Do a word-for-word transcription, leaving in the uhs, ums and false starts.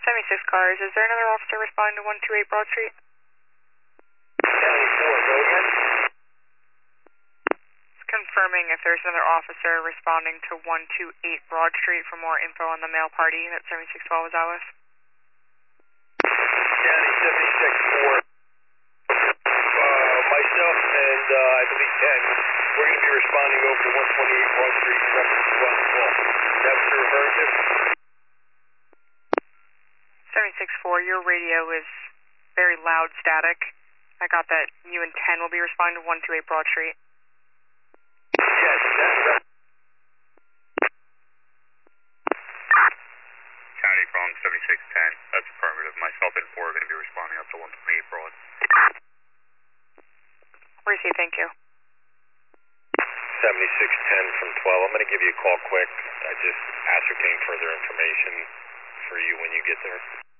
seventy-six cars. Is there another officer responding to one two eight Broad Street? seventy-four, go again. It's confirming if there's another officer responding to one two eight Broad Street for more info on the male party that seventy-six twelve was out with. County seventy-six four. Uh, myself and uh, I believe Ken, we're going to be responding over to one twenty-eight Broad Street in reference to one call. Is that what you're referring to? seventy-six four, your radio is very loud static. I got that you and ten will be responding to one two eight Broad Street. Yes, that's right. County from seventy-six ten, that's affirmative. Myself and four are going to be responding up to one twenty-eight Broad. Receive, thank you. seventy-six ten from twelve. I'm going to give you a call quick. I just ascertain further information for you when you get there.